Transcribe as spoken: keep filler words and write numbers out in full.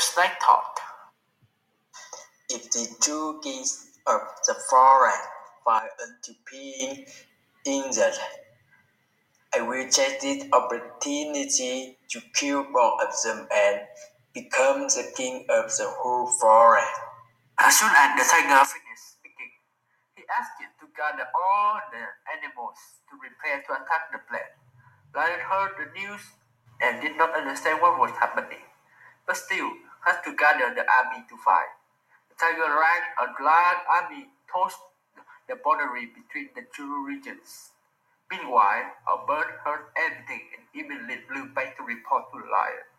snake thought. If the two kings of the forest find into being in the I will take this opportunity to kill both of them and become the king of the whole forest. As soon as the tiger finished speaking, he asked it to gather all the animals to prepare to attack the plain. Lion heard the news and did not understand what was happening, but still had to gather the army to fight. The tiger ran a large army towards the boundary between the two regions. Meanwhile, a bird heard everything and immediately flew back to report to the lion.